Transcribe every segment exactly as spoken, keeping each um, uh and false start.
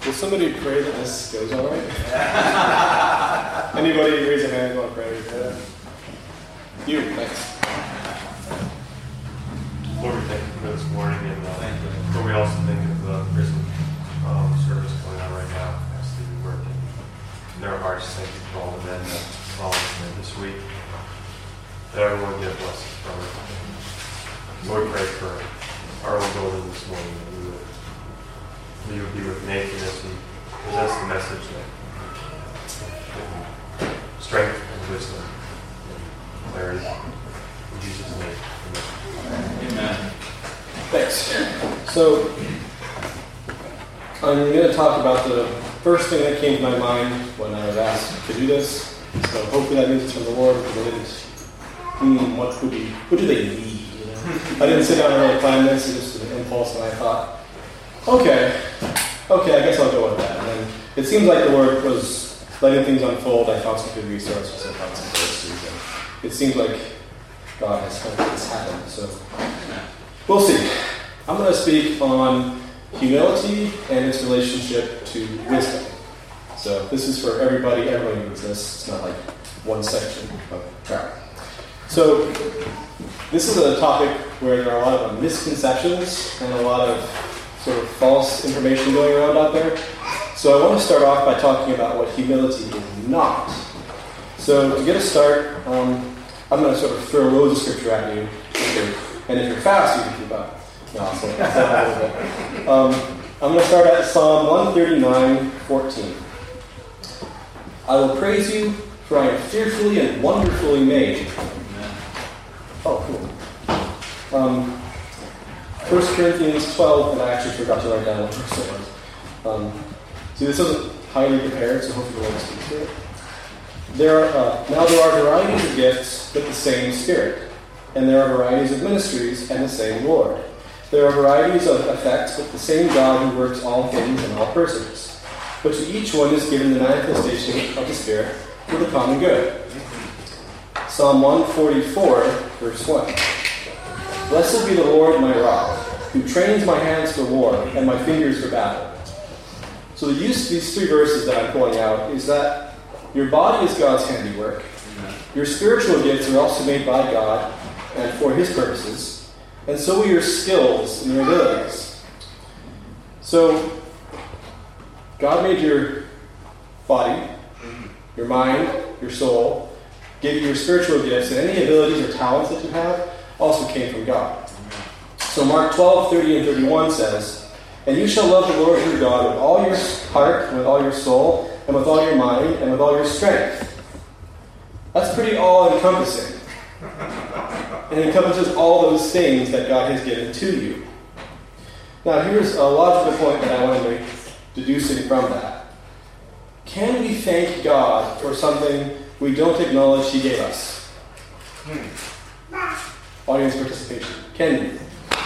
Will somebody pray that this goes all right? Anybody raise a hand want to pray? Uh, you, thanks. Lord, we thank you for this morning, and uh, Lord, we also think of the prison um, service going on right now. I ask that you work in their hearts. Thank you for all the men that followed this week. That everyone get blessed from it. Lord, pray for our own building this morning, that we would, that you would be with Nathan as he presents the message, that give him strength and wisdom and clarity. In Jesus' name, amen. Amen. Thanks. So, I'm going to talk about the first thing that came to my mind when I was asked to do this. So hopefully that means it's from the Lord, because I didn't, hmm, what could be, what do they need? You know? I didn't sit down and really plan this, it was just an impulse, and I thought, okay, okay, I guess I'll go with that. And then it seems like the Lord was letting things unfold. I found some good resources, I found some verses, and it seems like God has helped this happen. So we'll see. I'm going to speak on humility and its relationship to wisdom. So this is for everybody. Everybody needs this. It's not like one section of crap. So this is a topic where there are a lot of misconceptions and a lot of sort of false information going around out there. So I want to start off by talking about what humility is not. So to get us start, um, I'm going to sort of throw loads of scripture at you. And if you're fast, you can keep up. No, I'll say that a little bit. Um, I'm going to start at Psalm one thirty-nine, fourteen. I will praise you, for I am fearfully and wonderfully made. Amen. Oh, cool. Um, First Corinthians twelve, and I actually forgot to write down what verse it was. Um, see, this isn't highly prepared, so hopefully the Lord speaks to it. There are, uh, now there are varieties of gifts, but the same Spirit. And there are varieties of ministries, and the same Lord. There are varieties of effects, but the same God who works all things in all persons. But to each one is given the manifestation of the Spirit for the common good. Psalm one forty-four, verse one. Blessed be the Lord my rock, who trains my hands for war and my fingers for battle. So the use of these three verses that I'm pulling out is that your body is God's handiwork. Your spiritual gifts are also made by God and for His purposes, and so are your skills and your abilities. So, God made your body, your mind, your soul, gave you your spiritual gifts, and any abilities or talents that you have also came from God. So Mark twelve, thirty and thirty-one says, and you shall love the Lord your God with all your heart, and with all your soul, and with all your mind, and with all your strength. That's pretty all-encompassing. And it encompasses all those things that God has given to you. Now, here's a logical point that I want to make, deducing from that. Can we thank God for something we don't acknowledge He gave us? Hmm. Audience participation. Can we?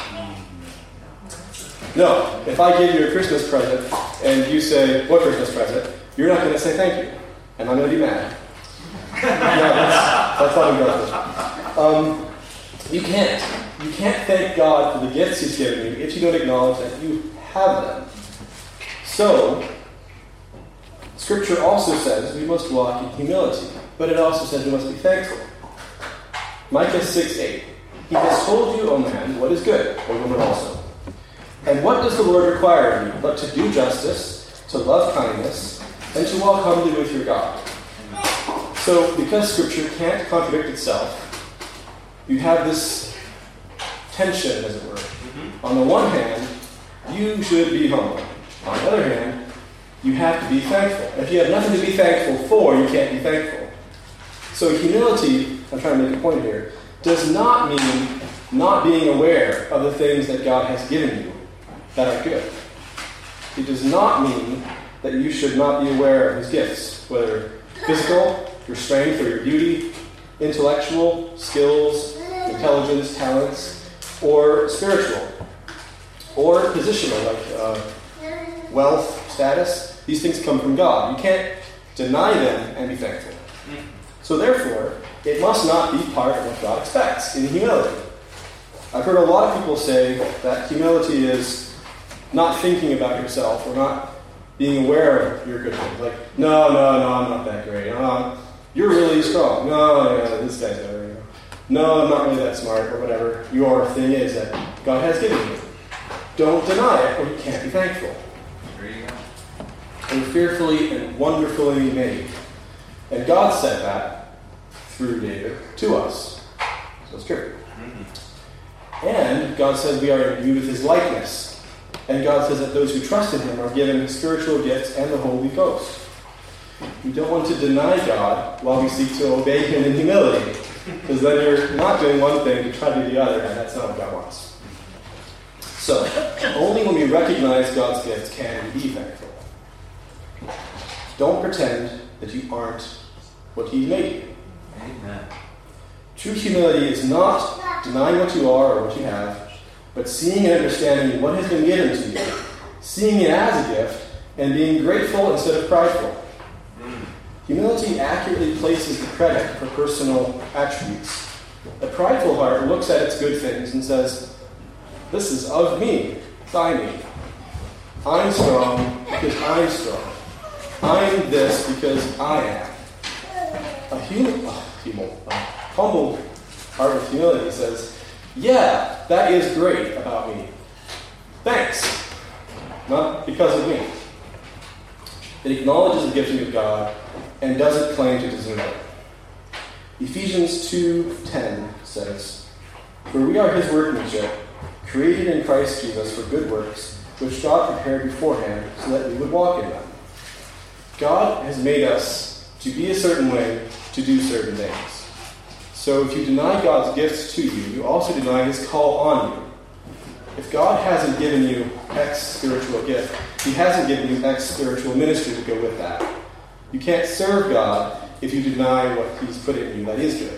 No. If I give you a Christmas present and you say, what Christmas present? You're not going to say thank you. And I'm going to be mad. No, that's, that's not encouragement. Um, you can't. You can't thank God for the gifts He's given you if you don't acknowledge that you have them. So, Scripture also says we must walk in humility, but it also says we must be thankful. Micah six eight. He has told you, O man, what is good, O woman also. And what does the Lord require of you but to do justice, to love kindness, and to walk humbly with your God? So, because Scripture can't contradict itself, you have this tension, as it were. Mm-hmm. On the one hand, you should be humble. On the other hand, you have to be thankful. If you have nothing to be thankful for, you can't be thankful. So humility, I'm trying to make a point here, does not mean not being aware of the things that God has given you that are good. It does not mean that you should not be aware of His gifts, whether physical, your strength or your beauty, intellectual, skills, intelligence, talents, or spiritual, or positional, like uh, wealth, status. These things come from God. You can't deny them and be thankful. So therefore, it must not be part of what God expects in humility. I've heard a lot of people say that humility is not thinking about yourself or not being aware of your good things. Like, no, no, no, I'm not that great. Uh, you're really strong. No, yeah, this guy's better. You know. No, I'm not really that smart, or whatever your thing is that God has given you. Don't deny it, or you can't be thankful. There you go. And fearfully and wonderfully made. And God said that through David to us. So it's true. Mm-hmm. And God says we are imbued with his likeness. And God says that those who trust in him are given spiritual gifts and the Holy Ghost. We don't want to deny God while we seek to obey him in humility. Because then you're not doing one thing to try to do the other, and that's not what God wants. So, only when we recognize God's gifts can we be thankful. Don't pretend that you aren't what he made you. Amen. True humility is not denying what you are or what you have, but seeing and understanding what has been given to you, seeing it as a gift, and being grateful instead of prideful. Humility accurately places the credit for personal attributes. A prideful heart looks at its good things and says, this is of me, by me. I'm strong because I'm strong. I'm this because I am. A hum- uh, humble, uh, humble heart with humility says, yeah, that is great about me. Thanks. Not because of me. It acknowledges the gifting of God and doesn't claim to deserve it. Ephesians two ten says, for we are his workmanship, created in Christ Jesus for good works, which God prepared beforehand so that we would walk in them. God has made us to be a certain way, to do certain things. So if you deny God's gifts to you, you also deny his call on you. If God hasn't given you X spiritual gift, he hasn't given you X spiritual ministry to go with that. You can't serve God if you deny what he's put in you that is good.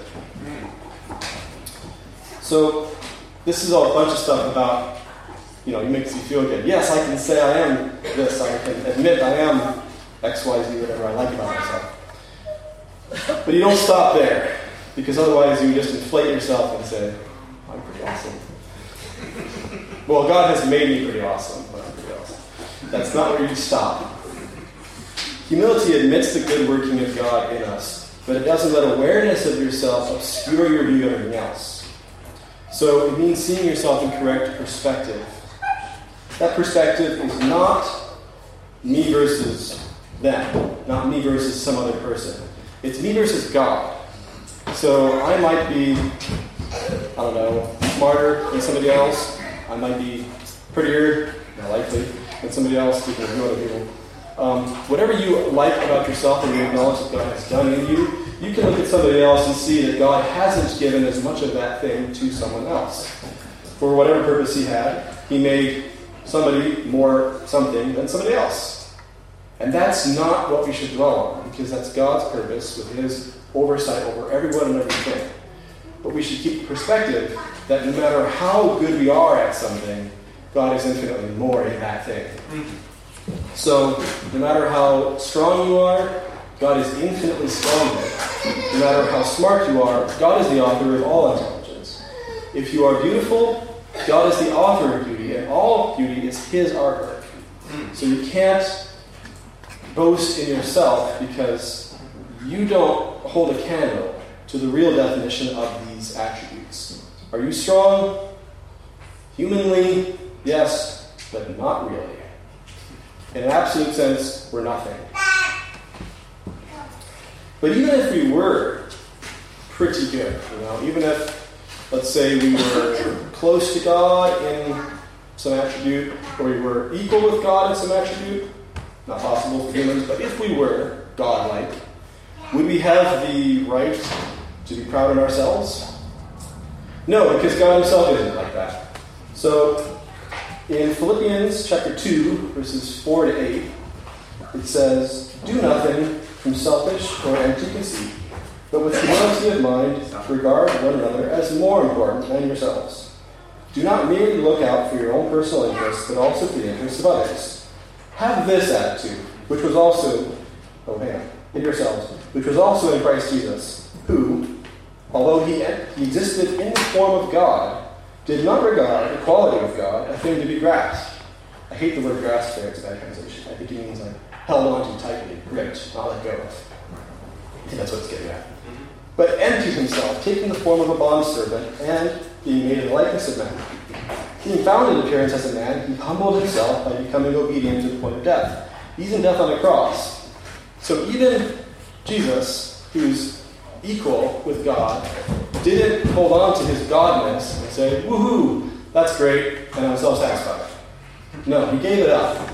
So this is all a bunch of stuff about, you know, it makes you feel good. Yes, I can say I am this. I can admit I am X, Y, Z, whatever I like about myself. But you don't stop there, because otherwise you just inflate yourself and say, I'm pretty awesome. Well, God has made me pretty awesome, but I'm pretty awesome. That's not where you stop. Humility admits the good working of God in us, but it doesn't let awareness of yourself obscure your view of everything else. So it means seeing yourself in correct perspective. That perspective is not me versus them, not me versus some other person. It's me versus God. So I might be, I don't know, smarter than somebody else. I might be prettier, more likely, than somebody else, because of other people. Um, whatever you like about yourself and you acknowledge that God has done in you, you can look at somebody else and see that God hasn't given as much of that thing to someone else. For whatever purpose he had, he made somebody more something than somebody else. And that's not what we should dwell on, because that's God's purpose with his oversight over everyone and everything. But we should keep the perspective that no matter how good we are at something, God is infinitely more in that thing. So, no matter how strong you are, God is infinitely stronger. No matter how smart you are, God is the author of all intelligence. If you are beautiful, God is the author of beauty, and all beauty is his artwork. So you can't boast in yourself because you don't hold a candle to the real definition of these attributes. Are you strong? Humanly, yes, but not really. In an absolute sense, we're nothing. But even if we were pretty good, you know, even if, let's say, we were close to God in some attribute, or we were equal with God in some attribute, not possible for humans, but if we were God-like, would we have the right to be proud of ourselves? No, because God himself isn't like that. So, in Philippians chapter two, verses four to eight, it says, do nothing from selfish or empty conceit, but with humility of mind regard one another as more important than yourselves. Do not merely look out for your own personal interests, but also for the interests of others. Have this attitude, which was also, oh man, in yourselves, which was also in Christ Jesus, who, although he, he existed in the form of God, did not regard equality with God a thing to be grasped, I hate the word grasped there, it's a bad translation. I think it means like held onto tightly, gripped, not let go of. I think that's what it's getting at. But emptied himself, taking the form of a bondservant, and being made in the likeness of man. Being found in appearance as a man, he humbled himself by becoming obedient to the point of death, even death on the cross. So even Jesus, who's equal with God, didn't hold on to his godness and say, woohoo, that's great, and I'm self-satisfied. No, he gave it up.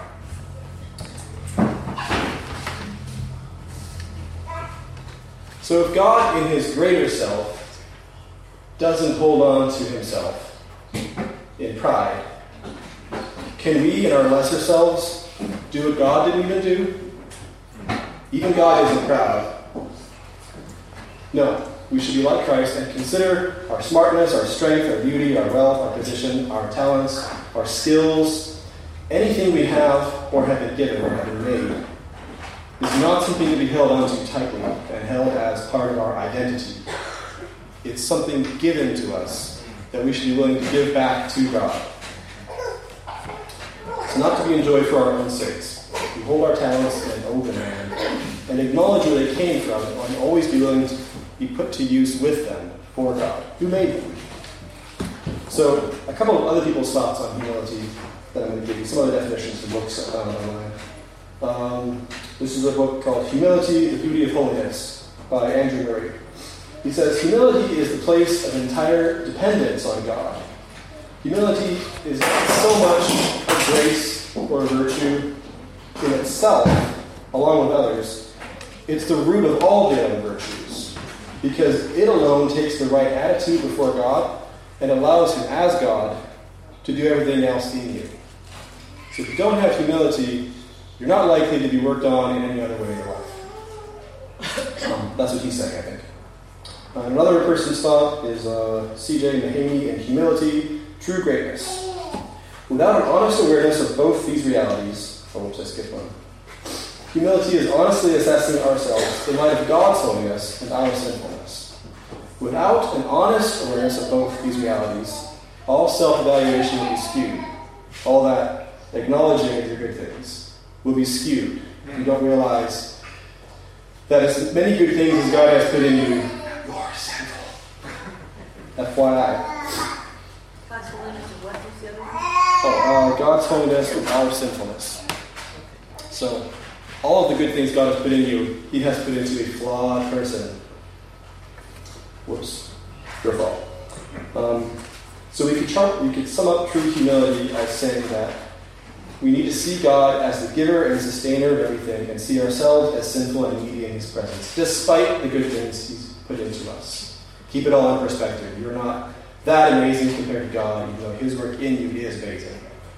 So if God, in his greater self, doesn't hold on to himself in pride, can we, in our lesser selves, do what God didn't even do? Even God isn't proud. No, we should be like Christ and consider our smartness, our strength, our beauty, our wealth, our position, our talents, our skills, anything we have or have been given or have been made, is not something to be held onto tightly and held as part of our identity. It's something given to us that we should be willing to give back to God. It's not to be enjoyed for our own sakes. We hold our talents in an open hand and acknowledge where they came from and always be willing to be put to use with them for God, who made them. So, a couple of other people's thoughts on humility that I'm going to give you, some other definitions from books uh, online. Um, this is a book called Humility, the Beauty of Holiness by Andrew Murray. He says, humility is the place of entire dependence on God. Humility is not so much a grace or a virtue in itself, along with others. It's the root of all the other virtues, because it alone takes the right attitude before God and allows him, as God, to do everything else in you. So if you don't have humility, you're not likely to be worked on in any other way in your life. Um, that's what he's saying, I think. Uh, another person's thought is uh, C J Mahaney in Humility, True Greatness. Without an honest awareness of both these realities, oh, whoops, I skipped one. Humility is honestly assessing ourselves in light of God's holiness and our sinfulness. Without an honest awareness of both these realities, all self-evaluation will be skewed. All that acknowledging of your good things will be skewed. You don't realize that as many good things as God has put in you, you're sinful. F Y I. God's holiness and what was the other one? Oh, uh, God's holiness and our sinfulness. So, all of the good things God has put in you, he has put into a flawed person. Whoops. Your fault. Um, so we could, try, we could sum up true humility as saying that we need to see God as the giver and sustainer of everything and see ourselves as sinful and needy in his presence, despite the good things he's put into us. Keep it all in perspective. You're not that amazing compared to God, even though his work in you is amazing.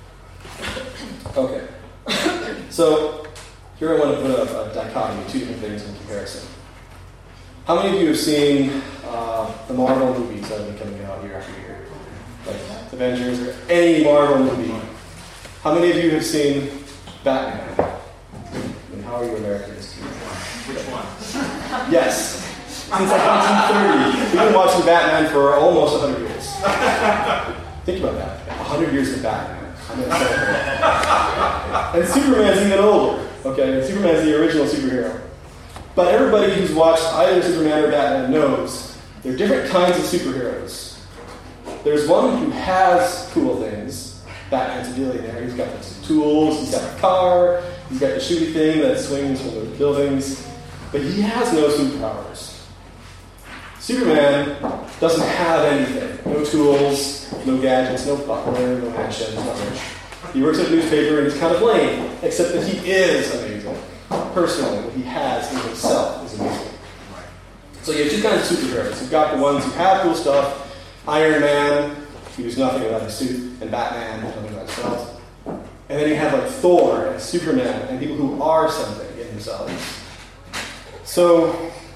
Okay. So, here I want to put a, a dichotomy, two different things in comparison. How many of you have seen uh, the Marvel movies that have been coming out year after year? Like Avengers or any Marvel movie? How many of you have seen Batman? And how are you Americans? Which one? Yes. Since like nineteen thirty. We've been watching Batman for almost one hundred years. Think about that. one hundred years of Batman. I'm going to say that. And Superman's even older. Okay? Superman's the original superhero. But everybody who's watched either Superman or Batman knows there are different kinds of superheroes. There's one who has cool things. Batman's a billionaire. He's got the tools, he's got a car, he's got the shooty thing that swings from the buildings. But he has no superpowers. Superman doesn't have anything. No tools, no gadgets, no butler, no mansion, not rich. He works at a newspaper and he's kind of lame, except that he is amazing. Personally, what he has in himself is amazing. So you have two kinds of superheroes. You've got the ones who have cool stuff, Iron Man, who's nothing without a suit, and Batman, who's nothing without a belt. And then you have like Thor and Superman and people who are something in themselves. So,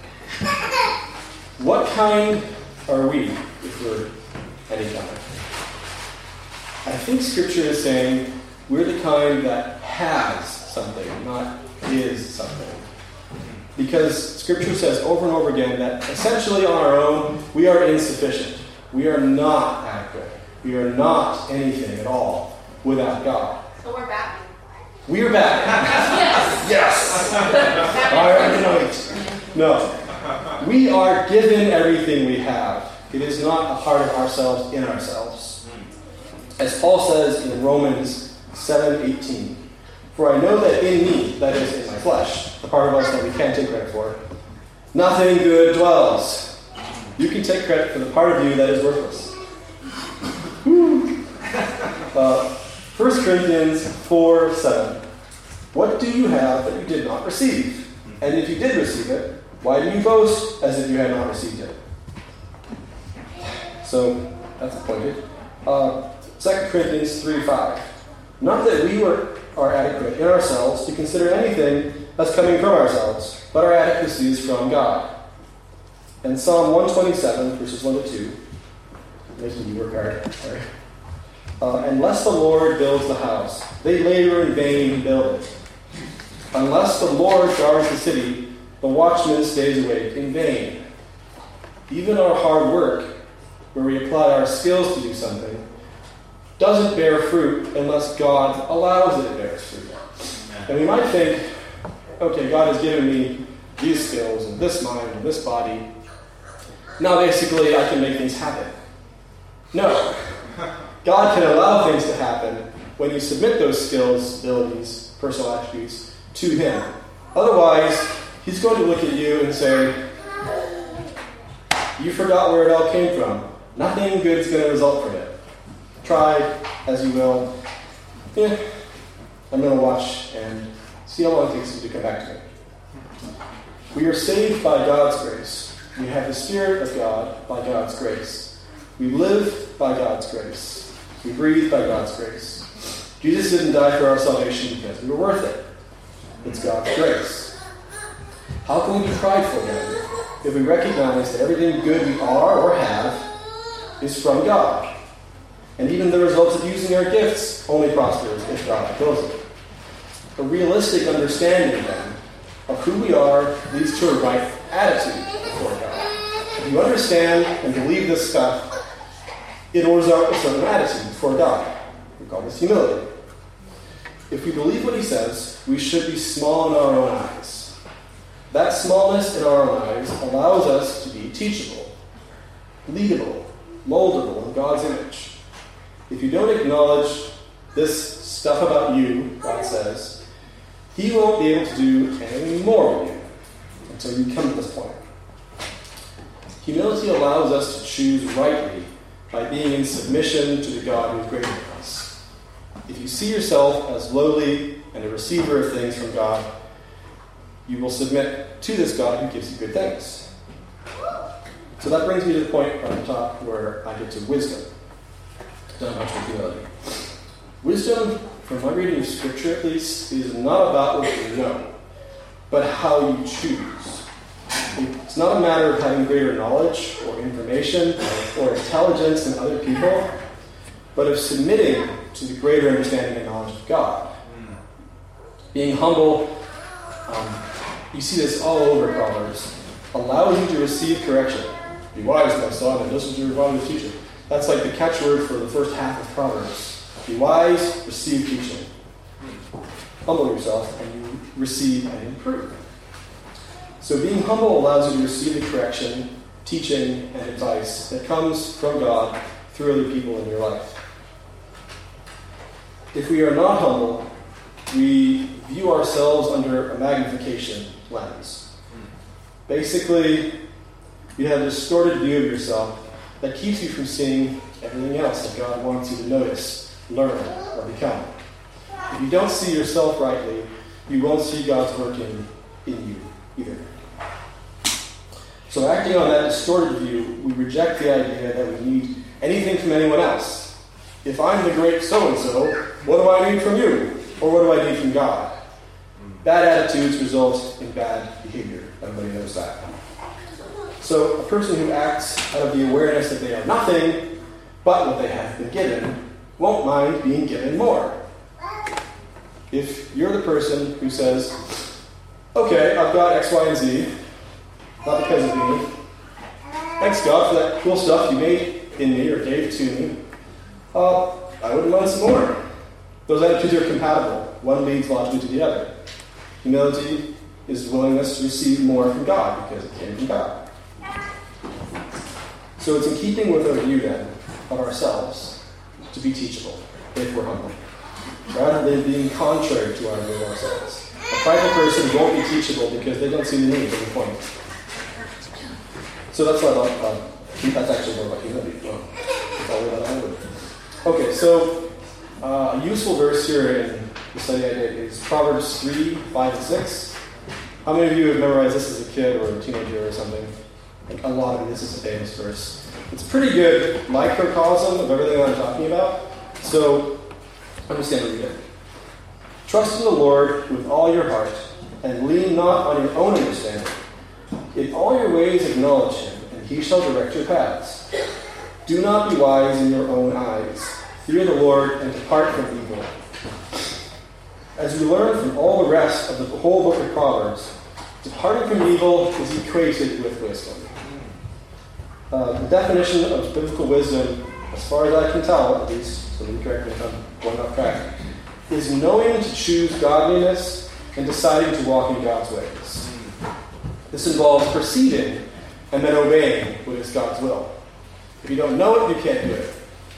what kind are we if we're any kind? I think Scripture is saying we're the kind that has something, not is something. Because Scripture says over and over again that essentially on our own, we are insufficient. We are not adequate. We are not anything at all without God. So we're back. We are back. Yes. Yes. All right, no. We are given everything we have. It is not a part of ourselves in ourselves. As Paul says in Romans seven eighteen, for I know that in me, that is, in my flesh, the part of us that we can't take credit for, nothing good dwells. You can take credit for the part of you that is worthless. Whew. Uh, First Corinthians four seven. What do you have that you did not receive? And if you did receive it, why do you boast as if you had not received it? So, that's appointed. Uh, Second Corinthians three five. Not that we were, are adequate in ourselves to consider anything as coming from ourselves, but our adequacy is from God. And Psalm one twenty-seven, verses one to two. Making you work hard. Sorry. Uh, Unless the Lord builds the house, they labor in vain who build it. Unless the Lord guards the city, the watchman stays awake in vain. Even our hard work, where we apply our skills to do something, doesn't bear fruit unless God allows it to bear fruit. And we might think, okay, God has given me these skills and this mind and this body. Now basically I can make things happen. No. God can allow things to happen when you submit those skills, abilities, personal attributes to Him. Otherwise, He's going to look at you and say, you forgot where it all came from. Nothing good is going to result from it. Try as you will. Yeah, I'm going to watch and see how long it takes you to come back to me. We are saved by God's grace. We have the Spirit of God by God's grace. We live by God's grace. We breathe by God's grace. Jesus didn't die for our salvation because we were worth it. It's God's grace. How can we be prideful then if we recognize that everything good we are or have is from God? And even the results of using our gifts only prospers if God wills it. A realistic understanding then of who we are leads to a right attitude before God. If you understand and believe this stuff, it orders out a certain attitude before God. We call this humility. If we believe what He says, we should be small in our own eyes. That smallness in our own eyes allows us to be teachable, leadable, moldable in God's image. If you don't acknowledge this stuff about you, God says, He won't be able to do anything more with you until you come to this point. Humility allows us to choose rightly by being in submission to the God who is greater than us. If you see yourself as lowly and a receiver of things from God, you will submit to this God who gives you good things. So that brings me to the point on the top where I get to wisdom. Not much with humility. Wisdom, from my reading of Scripture at least, is not about what you know, but how you choose. It's not a matter of having greater knowledge or information or intelligence than other people, but of submitting to the greater understanding and knowledge of God. Being humble, um, you see this all over Proverbs, allows you to receive correction. Be wise, my son, and listen to your father's teacher. That's like the catchword for the first half of Proverbs. Be wise, receive teaching. Humble yourself, and you receive and improve. So being humble allows you to receive the correction, teaching, and advice that comes from God through other people in your life. If we are not humble, we view ourselves under a magnification lens. Basically, you have a distorted view of yourself that keeps you from seeing everything else that God wants you to notice, learn, or become. If you don't see yourself rightly, you won't see God's working in you either. So acting on that distorted view, we reject the idea that we need anything from anyone else. If I'm the great so-and-so, what do I need from you? Or what do I need from God? Bad attitudes result in bad behavior. Everybody knows that. So a person who acts out of the awareness that they are nothing but what they have been given won't mind being given more. If you're the person who says, okay, I've got X, Y, and Z, not because of me. Thanks, God, for that cool stuff you made in me or gave to me. Uh, I wouldn't mind some more. Those attitudes are compatible. One leads logically to the other. Humility is willingness to receive more from God because it came from God. So it's in keeping with our view then of ourselves to be teachable if we're humble, rather than being contrary to our view of ourselves. A prideful person won't be teachable because they don't see the need at any point. So that's what I uh, that's actually more about humility. Well, that's all about humility. Okay, so uh, a useful verse here in the study I did is Proverbs three, five, and six. How many of you have memorized this as a kid or a teenager or something? Like a lot of you, this is a famous verse. It's a pretty good microcosm of everything that I'm talking about. So I'm just going to read it. Trust in the Lord with all your heart, and lean not on your own understanding. In all your ways acknowledge him, and he shall direct your paths. Do not be wise in your own eyes. Fear the Lord and depart from evil. As we learn from all the rest of the whole book of Proverbs, departing from evil is equated with wisdom. Uh, the definition of biblical wisdom, as far as I can tell, at least, so you correct me if I'm going off track, is knowing to choose godliness and deciding to walk in God's ways. This involves perceiving and then obeying what is God's will. If you don't know it, you can't do it.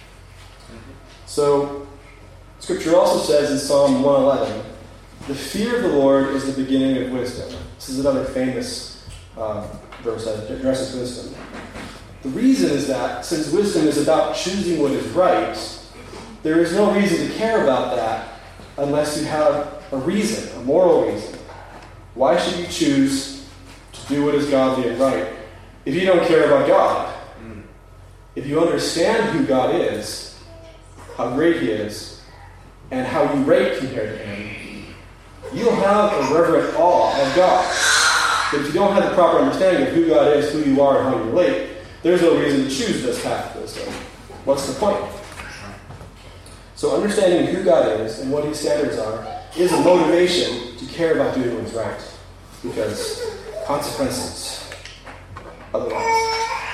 So, Scripture also says in Psalm one eleven, the fear of the Lord is the beginning of wisdom. This is another famous uh, verse that addresses wisdom. The reason is that since wisdom is about choosing what is right, there is no reason to care about that unless you have a reason, a moral reason. Why should you choose to do what is godly and right if you don't care about God? If you understand who God is, how great he is, and how you rate compared to him, you'll have a reverent awe of God. But if you don't have the proper understanding of who God is, who you are, and how you relate, there's no reason to choose this path of wisdom. What's the point? So understanding who God is and what his standards are is a motivation to care about doing what's right. Because consequences. Otherwise.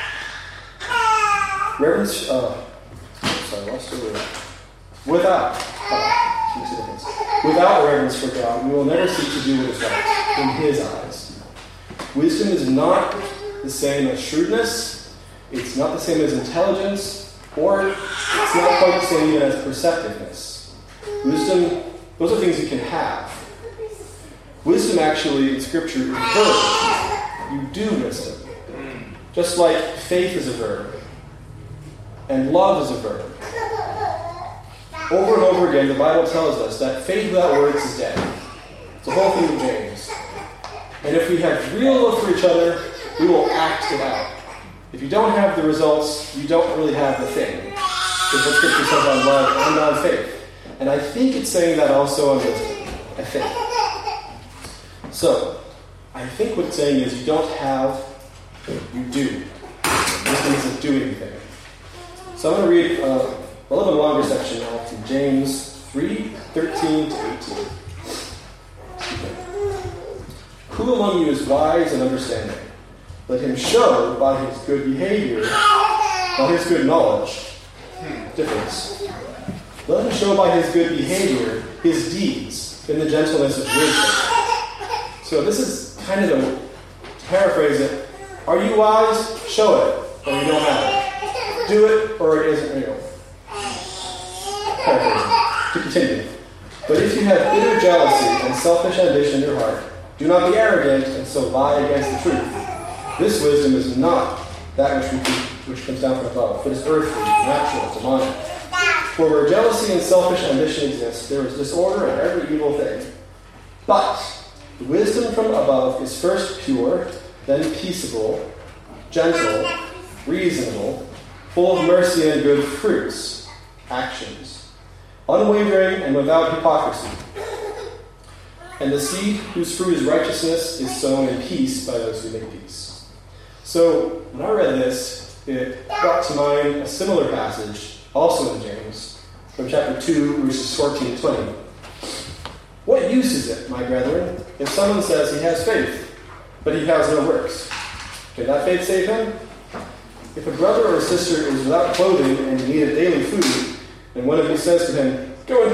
Reverence, uh, sorry, what's the word? Without, uh, without reverence for God, we will never seek to do what is right in his eyes. Wisdom is not the same as shrewdness. It's not the same as intelligence, or it's not quite the same even as perceptiveness. Wisdom, those are things you can have. Wisdom actually in Scripture is a verb. You do wisdom. Just like faith is a verb, and love is a verb. Over and over again, the Bible tells us that faith without works is dead. It's the whole thing of James. And if we have real love for each other, we will act it out. If you don't have the results, you don't really have the thing. Is what Scripture says on love and on faith. And I think it's saying that also on wisdom. I think. So, I think what it's saying is you don't have, you do. Wisdom is a doing thing. So I'm going to read uh, a little bit longer section now from James three, thirteen to eighteen. Who among you is wise and understanding? Let him show by his good behavior, by his good knowledge, difference. Let him show by his good behavior his deeds in the gentleness of wisdom. So this is kind of a, to paraphrase it, are you wise? Show it, or you don't have it. Do it, or it isn't real. Paraphrasing. To continue. But if you have bitter jealousy and selfish ambition in your heart, do not be arrogant and so lie against the truth. This wisdom is not that which, we, which comes down from above, but is earthly, natural, demonic. For where jealousy and selfish ambition exist, there is disorder and every evil thing. But the wisdom from above is first pure, then peaceable, gentle, reasonable, full of mercy and good fruits, actions, unwavering and without hypocrisy. And the seed whose fruit is righteousness is sown in peace by those who make peace. So, when I read this, it brought to mind a similar passage, also in James, from chapter two, verses fourteen to twenty. What use is it, my brethren, if someone says he has faith, but he has no works? Can that faith save him? If a brother or a sister is without clothing and in need of daily food, and one of you says to him, go in peace,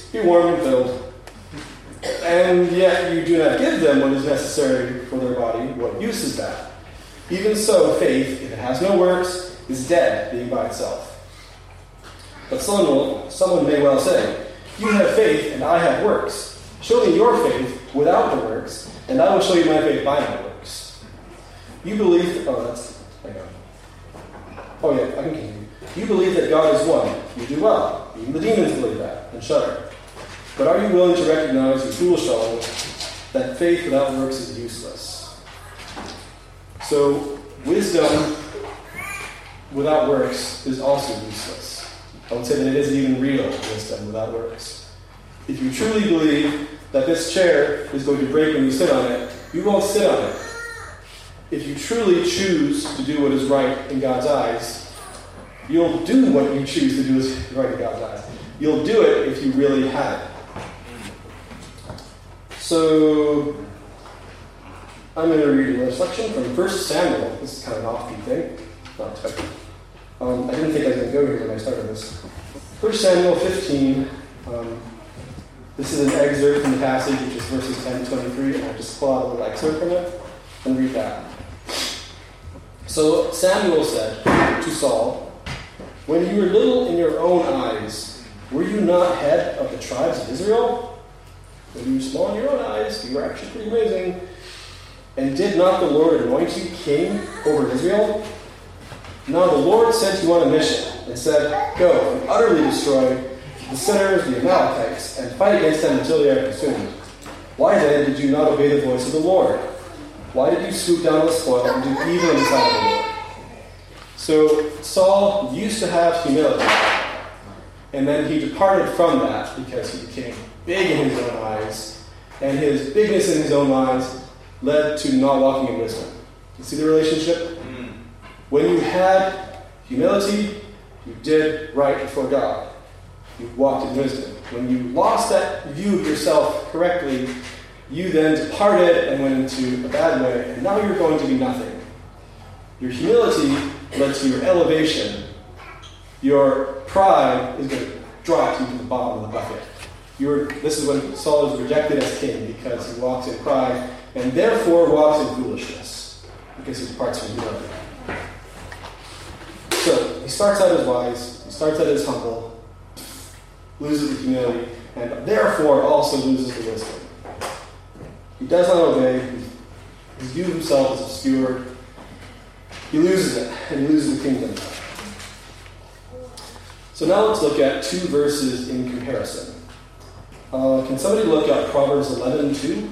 be warmed and filled, and yet you do not give them what is necessary for their body. What use is that? Even so, faith, if it has no works, is dead, being by itself. But someone, will, someone may well say, you have faith, and I have works. Show me your faith without the works, and I will show you my faith by my works. You believe... Oh, that's... Hang on. Oh, yeah, I can continue. You believe that God is one. You do well. Even the demons believe that, and shudder. But are you willing to recognize, you foolish fellow, that faith without works is useless? So, wisdom without works is also useless. I would say that it isn't even real wisdom without works. If you truly believe that this chair is going to break when you sit on it, you won't sit on it. If you truly choose to do what is right in God's eyes, you'll do what you choose to do is right in God's eyes. You'll do it if you really have it. So, I'm going to read a section from First Samuel. This is kind of an offbeat thing. Not expected. Um, I didn't think I was going to go here when I started this. First Samuel fifteen. Um, this is an excerpt from the passage, which is verses ten to twenty-three, and I'll just pull out a little excerpt from it and read that. So Samuel said to Saul, when you were little in your own eyes, were you not head of the tribes of Israel? When you were small in your own eyes, you were actually pretty amazing. And did not the Lord anoint you king over Israel? Now the Lord sent you on a mission and said, go and utterly destroy the sinners, the Amalekites, and fight against them until they are consumed. Why then did you not obey the voice of the Lord? Why did you swoop down on the spoil and do evil in the sight of the Lord? So Saul used to have humility, and then he departed from that because he became big in his own eyes, and his bigness in his own eyes led to not walking in wisdom. You see the relationship? Mm. When you had humility, you did right before God. You walked in wisdom. When you lost that view of yourself correctly, you then departed and went into a bad way, and now you're going to be nothing. Your humility led to your elevation. Your pride is going to drop you to the bottom of the bucket. You're, this is when Saul is rejected as king, because he walks in pride, and therefore walks in foolishness, because he departs from humility. So, he starts out as wise, he starts out as humble, loses the humility, and therefore also loses the wisdom. He does not obey, his view of himself is obscured, he loses it, and he loses the kingdom. So now let's look at two verses in comparison. Uh, can somebody look at Proverbs eleven two?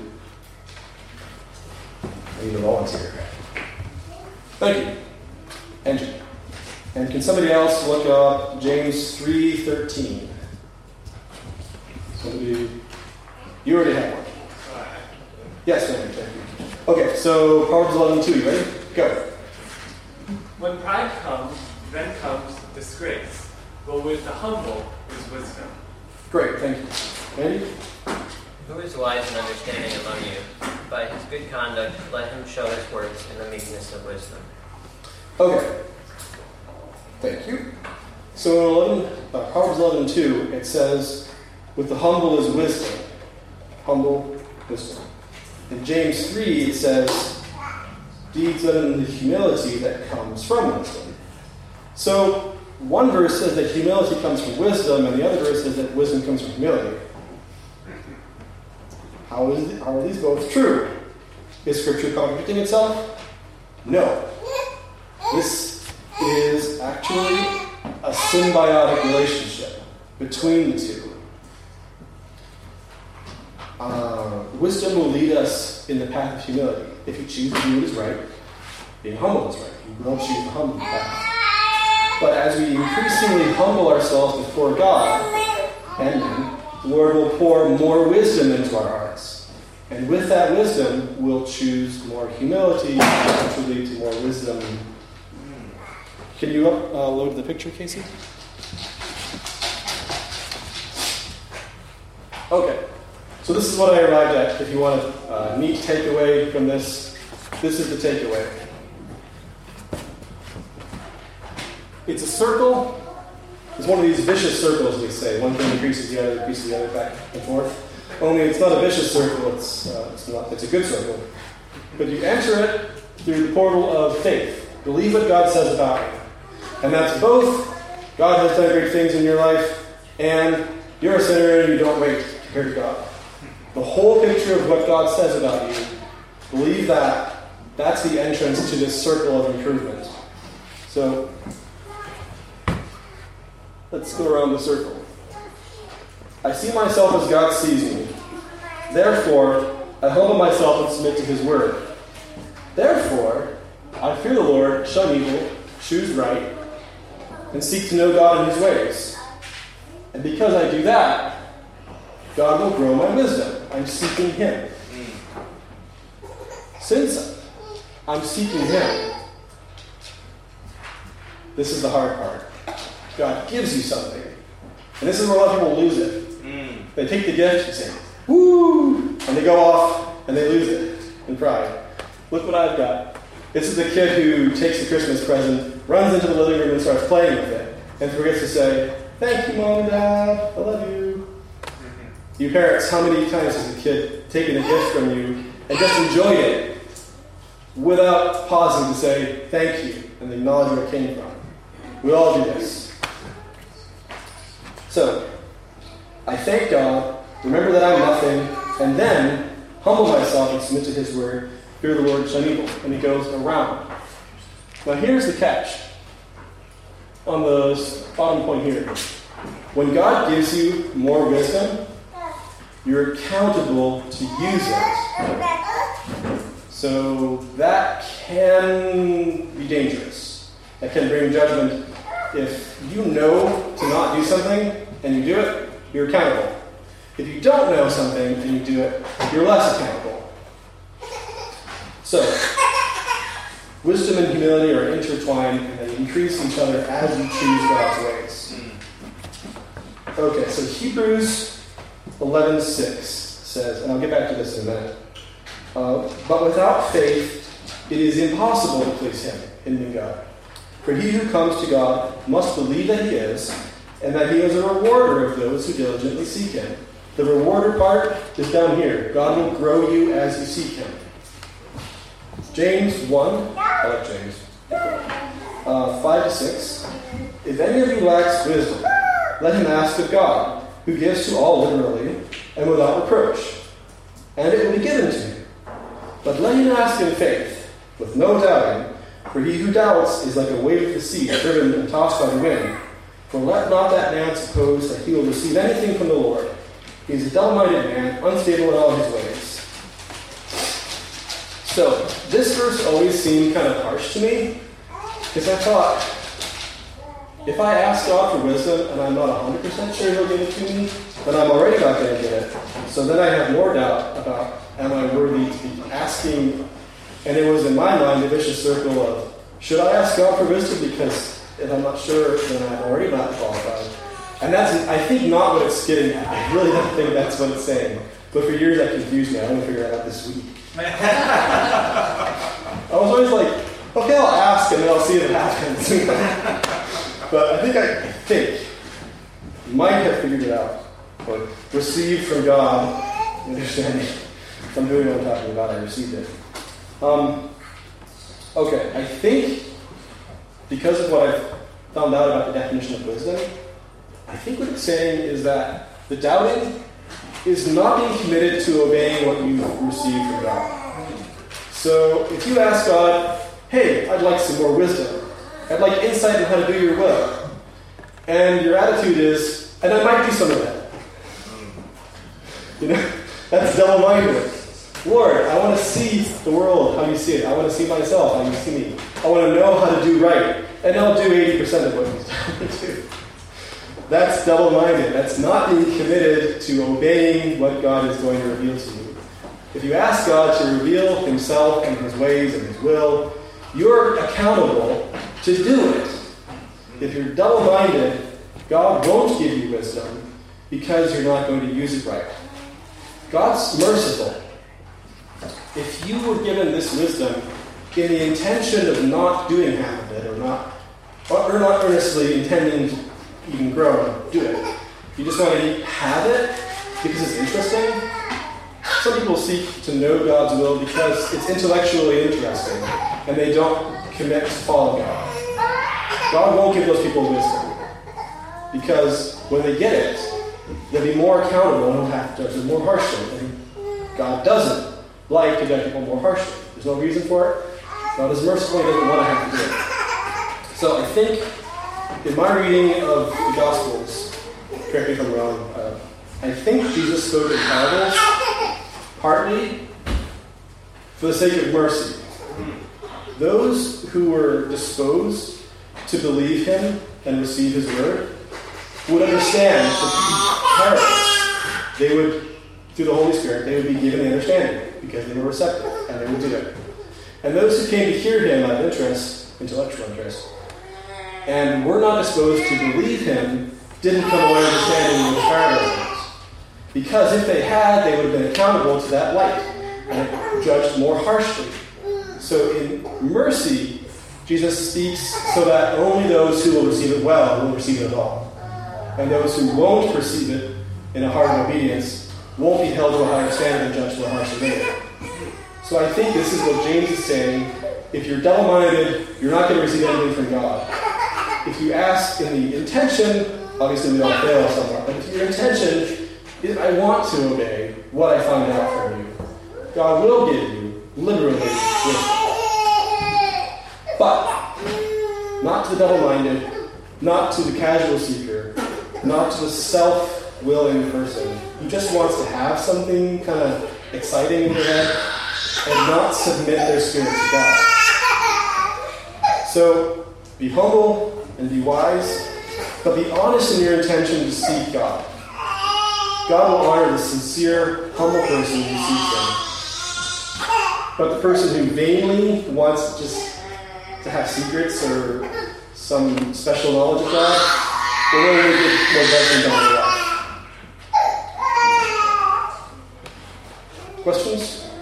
I need a volunteer. Thank you. Andrew. And can somebody else look up James three thirteen? Somebody, you already have one. Yes, thank you. Thank you. Okay, so Proverbs eleven two, you ready? Go. When pride comes, then comes disgrace, but with the humble is wisdom. Great, thank you. Andy? Who is wise and understanding among you? By his good conduct, let him show his works in the meekness of wisdom. Okay. Thank you. So in eleven, uh, Proverbs eleven two, it says, with the humble is wisdom. Humble, wisdom. In James three, it says, deeds done in the humility that comes from wisdom. So one verse says that humility comes from wisdom, and the other verse says that wisdom comes from humility. How, is it, how are these both true? Is Scripture contradicting itself? No. This is actually a symbiotic relationship between the two. Uh, wisdom will lead us in the path of humility. If you choose to do what is right, being humble is right. You will choose the humble path. But as we increasingly humble ourselves before God, and then the Lord will pour more wisdom into our hearts. And with that wisdom, we'll choose more humility, which will lead to more wisdom. Can you uh, load the picture, Casey? Okay. So this is what I arrived at. If you want a uh, neat takeaway from this, this is the takeaway. It's a circle, It's one of these vicious circles, we say. One thing increases the other, increases the other, back and forth. Only it's not a vicious circle, it's, uh, it's, not, it's a good circle. But you enter it through the portal of faith. Believe what God says about you. And that's both God has done great things in your life, and you're a sinner and you don't wait compared to God. The whole picture of what God says about you, believe that. That's the entrance to this circle of improvement. So, let's go around the circle. I see myself as God sees me. Therefore, I humble myself and submit to His word. Therefore, I fear the Lord, shun evil, choose right, and seek to know God and His ways. And because I do that, God will grow my wisdom. I'm seeking Him. Since I'm seeking Him, this is the hard part. God gives you something. And this is where a lot of people lose it. Mm. They take the gift and say, woo! And they go off and they lose it in pride. Look what I've got. This is the kid who takes the Christmas present, runs into the living room and starts playing with it, and forgets to say, thank you, Mom and Dad. I love you. Mm-hmm. You parents, how many times has a kid taken a gift from you and just enjoyed it without pausing to say thank you and acknowledge where it came from? We all do this. So, I thank God, remember that I'm nothing, and then humble myself and submit to His word, fear the Lord, shun evil. And He goes around. Now here's the catch. On the bottom point here. When God gives you more wisdom, you're accountable to use it. So that can be dangerous. That can bring judgment. If you know to not do something and you do it, you're accountable. If you don't know something and you do it, you're less accountable. So, wisdom and humility are intertwined and they increase each other as you choose God's ways. Okay, so Hebrews eleven six says, and I'll get back to this in a minute, uh, but without faith it is impossible to please Him, Him in God. For he who comes to God must believe that He is, and that He is a rewarder of those who diligently seek Him. The rewarder part is down here. God will grow you as you seek Him. James one, I like James, uh, five to six. If any of you lacks wisdom, let him ask of God, who gives to all liberally and without reproach, and it will be given to him. But let him ask in faith, with no doubting, for he who doubts is like a wave of the sea, driven and tossed by the wind. For let not that man suppose that he will receive anything from the Lord. He is a double-minded man, unstable in all his ways. So, this verse always seemed kind of harsh to me, because I thought, if I ask God for wisdom and I'm not one hundred percent sure He'll give it to me, then I'm already not going to get it. So then I have more doubt about, am I worthy to be asking? And it was in my mind a vicious circle of, should I ask God for wisdom? Because if I'm not sure, then I'm already not qualified. And that's, I think, not what it's getting at. I really don't think that's what it's saying. But for years that confused me. I want to figure it out this week. I was always like, okay, I'll ask and then I'll see if it happens. But I think I, I think might have figured it out. Or received from God, understanding from who I'm talking about, I received it. Um, okay, I think because of what I've found out about the definition of wisdom, I think what it's saying is that the doubting is not being committed to obeying what you've received from God. So if you ask God, hey, I'd like some more wisdom. I'd like insight on how to do your will. And your attitude is, and I might do some of that. You know, that's double-minded. Lord, I want to see the world how you see it. I want to see myself how you see me. I want to know how to do right. And I'll do eighty percent of what He's telling me to do. That's double-minded. That's not being committed to obeying what God is going to reveal to you. If you ask God to reveal Himself and His ways and His will, you're accountable to do it. If you're double-minded, God won't give you wisdom because you're not going to use it right. God's merciful. If you were given this wisdom in the intention of not doing half of it, or not, or not earnestly intending you can grow and do it. You just want to have it because it's interesting. Some people seek to know God's will because it's intellectually interesting, and they don't commit to follow God. God won't give those people wisdom, because when they get it, they'll be more accountable and will have to judge them more harshly. And God doesn't like to judge people more harshly. There's no reason for it. God is merciful, He doesn't want to have to do it. So I think, in my reading of the Gospels, correct me if I'm wrong, uh, I think Jesus spoke in parables, partly for the sake of mercy. Those who were disposed to believe Him and receive His word would understand the parables. They would, through the Holy Spirit, they would be given the understanding because they were receptive and they would do it. And those who came to hear Him out of interest, intellectual interest, and were not disposed to believe Him, didn't come away understanding the parables. Because if they had, they would have been accountable to that light and judged more harshly. So in mercy, Jesus speaks so that only those who will receive it well will receive it at all. And those who won't receive it in a heart of obedience won't be held to a higher standard and judged more harshly later. So I think this is what James is saying. If you're double-minded, you're not going to receive anything from God. If you ask in the intention, obviously we don't fail somewhere, but if your intention is, I want to obey what I find out from you, God will give you, literally, wisdom. But not to the double-minded, not to the casual seeker, not to the self-willing person who just wants to have something kind of exciting in their head and not submit their spirit to God. So be humble and be wise, but be honest in your intention to seek God. God will honor the sincere, humble person who seeks Him. But the person who vainly wants just to have secrets or some special knowledge of God will only get more judgment down the line. Questions?